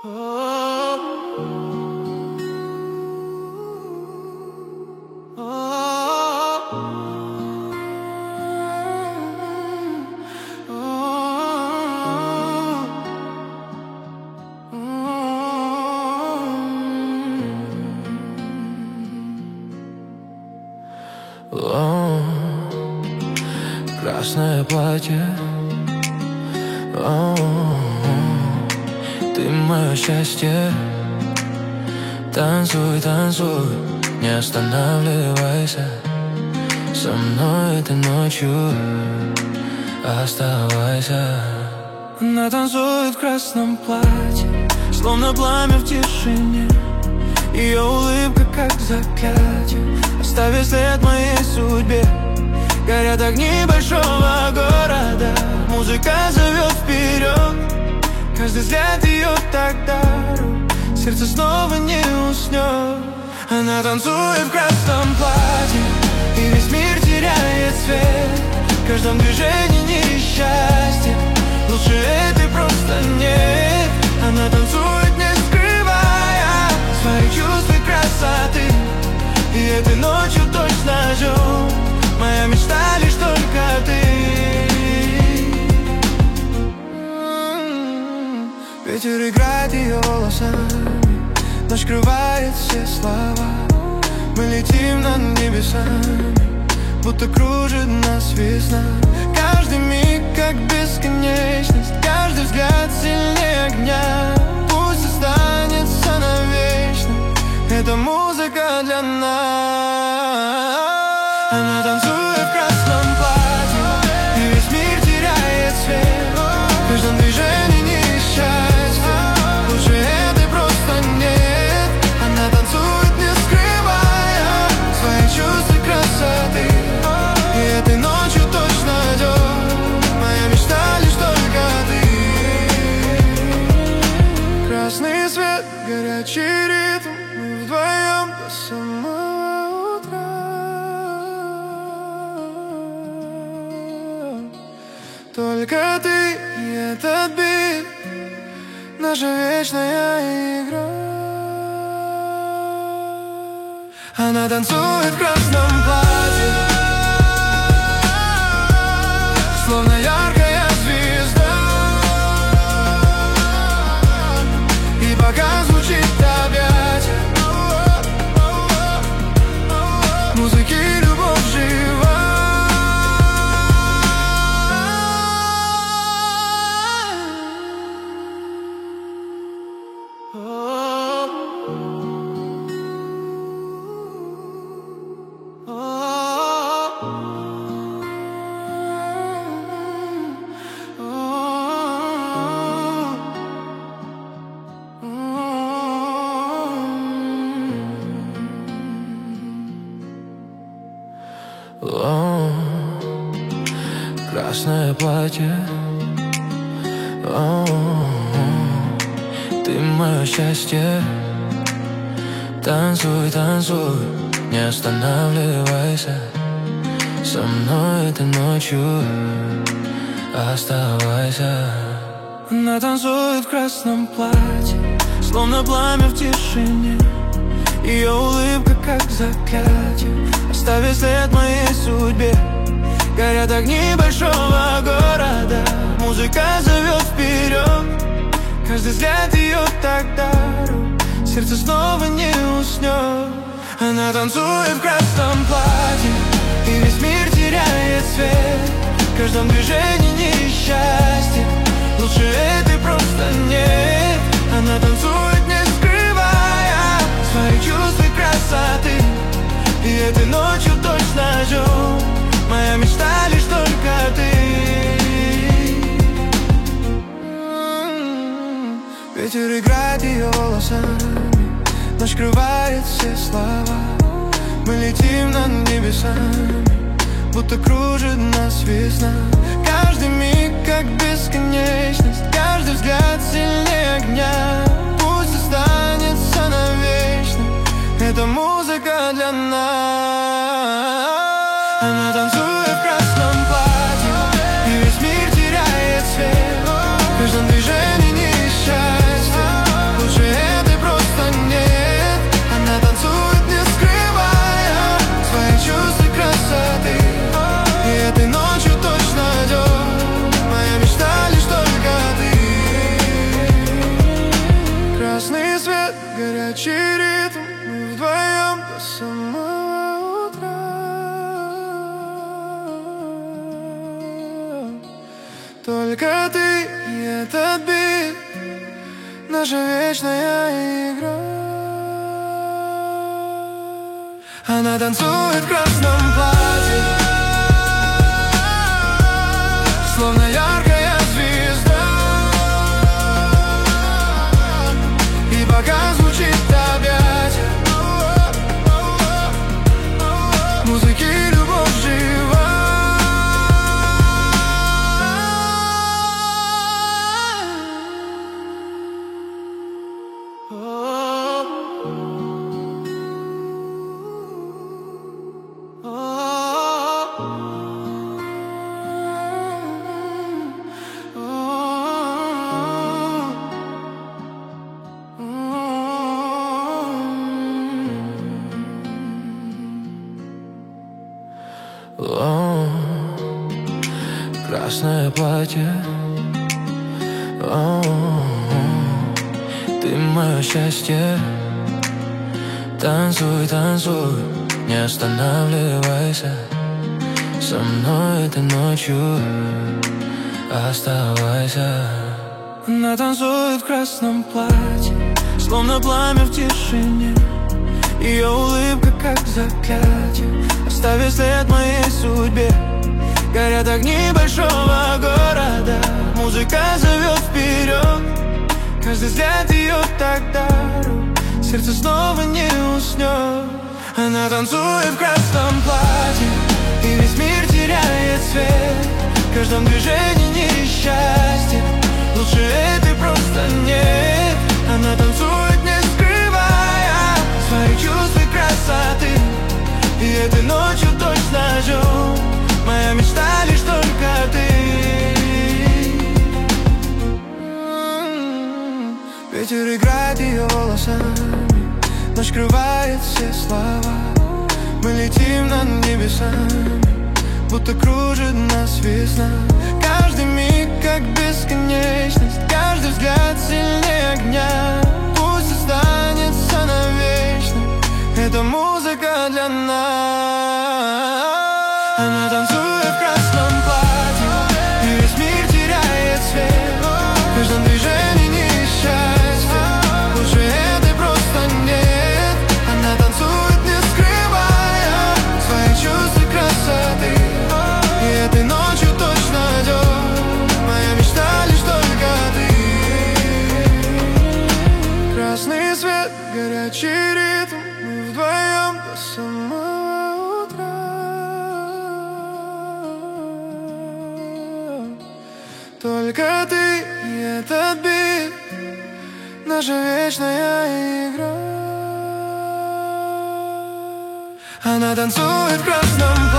Красное платье, ты мое счастье. Танцуй, танцуй, не останавливайся. Со мной этой ночью оставайся. Она танцует в красном платье, словно пламя в тишине. Ее улыбка как заклятие, оставит след в моей судьбе. Горят огни большого города, музыка зовет вперед. Каждый взгляд ее так дорог, сердце снова не уснет. Она танцует в красном платье, и весь мир теряет цвет. В каждом движении несчастье, лучше этой просто нет. Она танцует, не скрывая свои чувства и красоты, и этой ночью точно ждет. Моя мечта лишь только ты. Ветер играет ее волосами, ночь скрывает все слова. Мы летим над небесами, будто кружит нас весна. Каждый миг как бесконечность, каждый взгляд сильнее огня. Пусть останется навечно эта музыка для нас. Она танцует в красном платье, и весь мир теряет свет. В каждом движении несчастье, лучше этой просто нет. Она танцует, не скрывая свои чувства и красоты, и этой ночью точно ждет. Моя мечта лишь только ты. Красный свет, горячий ритм, мы вдвоем до самого утра. Только ты и этот бит, наша вечная игра. Она танцует в красном платье, словно яркая звезда. И пока звучит объятие музыки, любовь жива. Красное платье, ты мое счастье. Танцуй, танцуй, не останавливайся. Со мной этой ночью оставайся. Она танцует в красном платье, словно пламя в тишине. Ее улыбка как заклятие, оставит след в моей судьбе. Горят огни большого города, музыка зовет вперед. Каждый взгляд ее так дорог, сердце снова не уснет. Она танцует в красном платье, и весь мир теряет цвет. В каждом движении несчастье, лучше этой просто нет. Она танцует, не скрывая свои чувства и красоты, и этой ночью точно ждет. Моя мечта лишь только ты. Ветер играет ее волосами, ночь скрывает все слова. Мы летим над небесами, будто кружит нас весна. Каждый миг как бесконечность, каждый взгляд сильнее огня. Пусть останется навечно эта музыка для нас. Она танцует в красном платье, и весь мир теряет свет. В каждом движении несчастье, наша вечная игра. Она танцует в красном платье, словно яркая звезда. И пока звучит объятие музыки, любовь жива. О, красное платье, о, ты мое счастье. Танцуй, танцуй, не останавливайся. Со мной этой ночью оставайся. Она танцует в красном платье, словно пламя в тишине. Ее улыбка как заклятие, оставит след в моей судьбе. Горят огни большого города, музыка зовет вперед. Каждый взгляд ее так дару, сердце снова не уснет. Она танцует в красном платье, и весь мир теряет цвет. В каждом движении несчастье, лучше этой просто нет. Она танцует, не скрывая свои чувства и красоты. И этой ночью точно ждем, моя мечта лишь только ты. Ветер играет ее волосами, ночь скрывает все слова. Мы летим над небесами, будто кружит нас весна. Каждый миг как бесконечность, каждый взгляд сильнее огня. Пусть останется навечно эта музыка для нас. Она танцует в красном платье, и весь мир теряет цвет. В каждом движении несчастье, лучше этой просто нет. Она танцует, не скрывая свои чувства и красоты. И этой ночью точно ждет, моя мечта лишь только ты. Красный свет, горячий ритм, мы вдвоем до самого утра. Только ты и этот бит, наша вечная игра. Она танцует в красном